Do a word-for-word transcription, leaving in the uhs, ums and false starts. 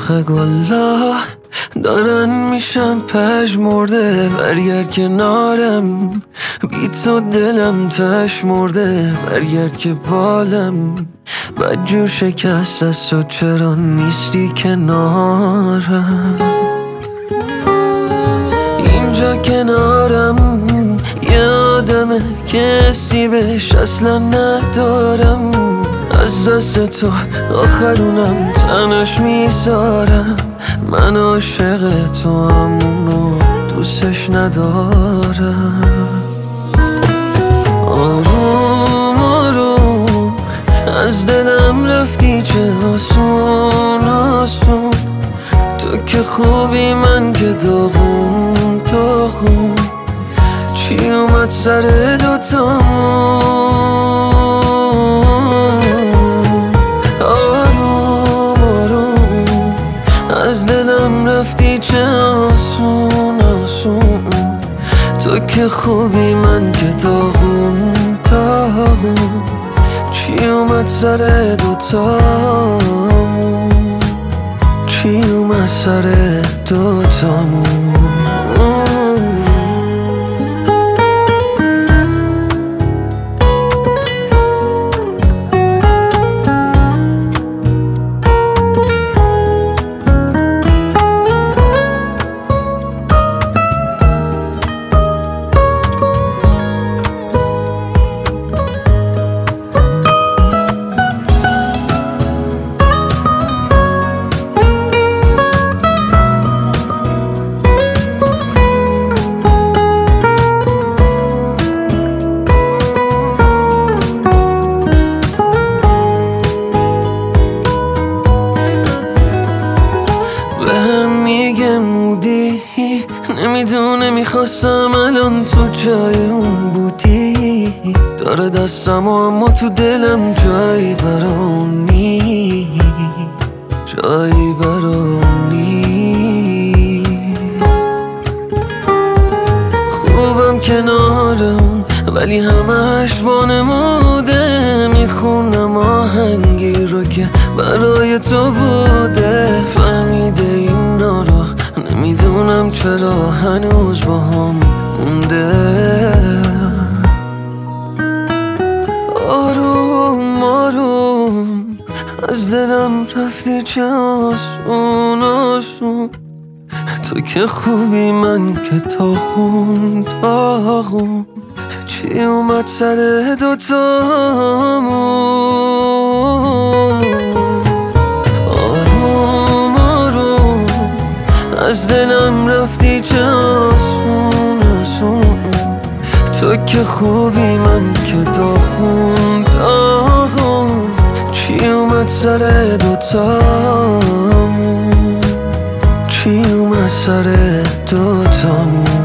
آخه گلا دارن میشم پژمرده، برگرد کنارم، بی تو دلم تش مرده. برگرد که بالم بدجور شکست است، تو چرا نیستی کنارم؟ اینجا کنارم یه آدمه که حسی بهش اصلا ندارم. از دست تو آخرونم تنش میذارم. من عاشق تو همونو دوستش ندارم. آروم آروم از دلم رفتی، چه آسون آسون. تو که خوبی من که داغون داغون. چی اومد سر دوتامون؟ آروم آروم از دلم رفتی، چه آسون آسون. تو که خوبی من که داغون داغون. چی اومد سر دوتامون؟ چی اومد سر دوتامون؟ نمیدونه میخواستم الان تو جای اون بودی. داره دستم و اما تو دلم جایی برانی، جایی برانی. خوبم کنارم ولی همش وانموده. میخونم آهنگی رو که برای تو بوده. فهمیده اینا رو نمیدونم چرا هنوز با هم مونده. آروم آروم از دلم رفتی، چه آسون آسون. تو که خوبی من که داغون داغون. چی اومد سر دوتامون؟ آروم آروم از دلم رفتی، چه آسون آسون. تو که خوبی من که داغون داغون. چی اومد سر دوتامون؟ چی اومد سر دوتامون؟